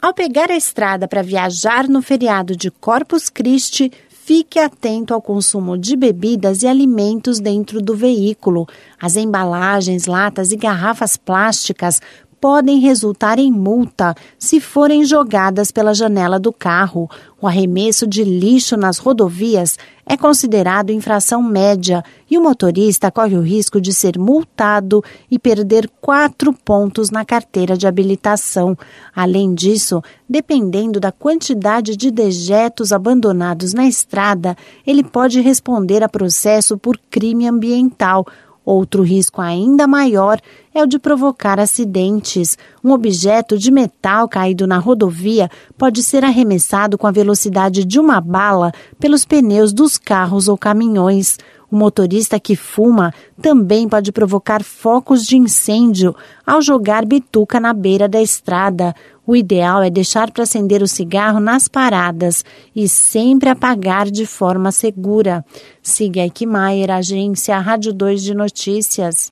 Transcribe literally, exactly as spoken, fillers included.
Ao pegar a estrada para viajar no feriado de Corpus Christi, fique atento ao consumo de bebidas e alimentos dentro do veículo. As embalagens, latas e garrafas plásticas podem resultar em multa se forem jogadas pela janela do carro. O arremesso de lixo nas rodovias é considerado infração média e o motorista corre o risco de ser multado e perder quatro pontos na carteira de habilitação. Além disso, dependendo da quantidade de dejetos abandonados na estrada, ele pode responder a processo por crime ambiental. Outro risco ainda maior é o de provocar acidentes. Um objeto de metal caído na rodovia pode ser arremessado com a velocidade de uma bala pelos pneus dos carros ou caminhões. O motorista que fuma também pode provocar focos de incêndio ao jogar bituca na beira da estrada. O ideal é deixar para acender o cigarro nas paradas e sempre apagar de forma segura. Siga Eckmeier, Agência Rádio dois de Notícias.